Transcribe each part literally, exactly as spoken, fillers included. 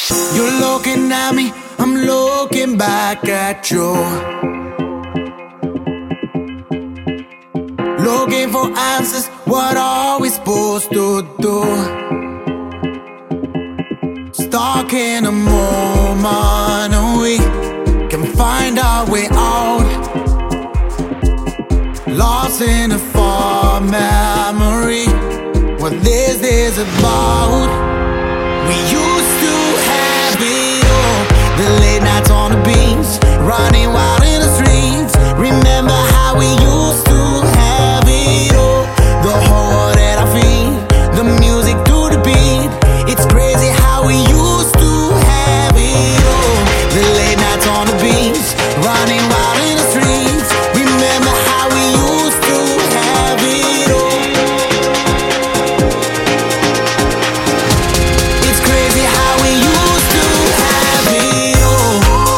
You're looking at me, I'm looking back at you. Looking for answers, what are we supposed to do? Stuck in a moment and we can find our way out. Lost in a far memory, what this is about. We used to have it all, the late nights on the beach, running wild in the streets. Remember how we used to have it all, the whole that I feel, the music to the beat. It's crazy how we used to have it all, the late nights on the beach, running wild in the streets. Remember how we used to have it all. It's crazy how we used to have it all.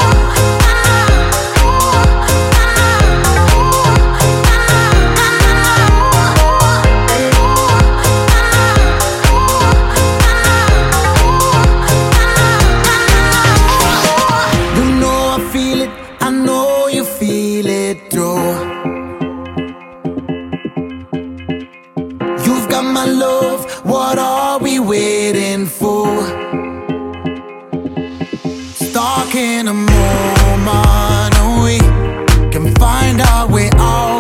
You know I feel it, I know you feel it too. You've got my love, what are we waiting for? Stuck in a moment and we can find our way out.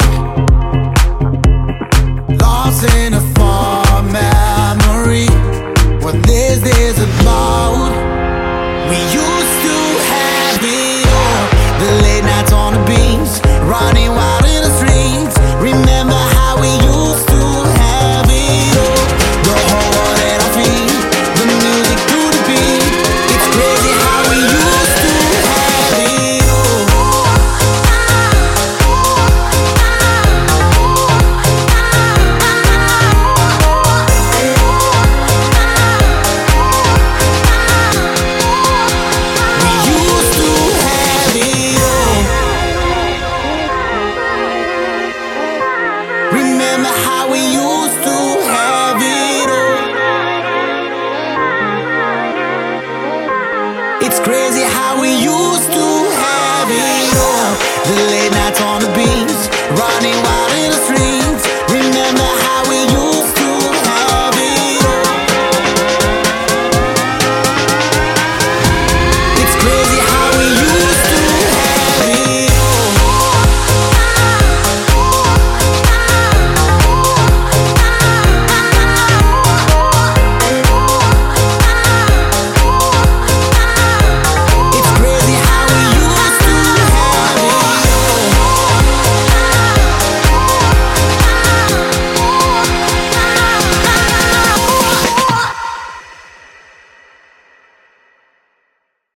Lost in a far memory, what this is about. We used to have it all, the late nights on the beach, running wild in the streets. Remember how we used to have it all, the whole world that I feel, the music to the beat. It's crazy how we used to have it all. We used to have it all. Remember how we used to have it all. It's crazy how we used to have it all, the late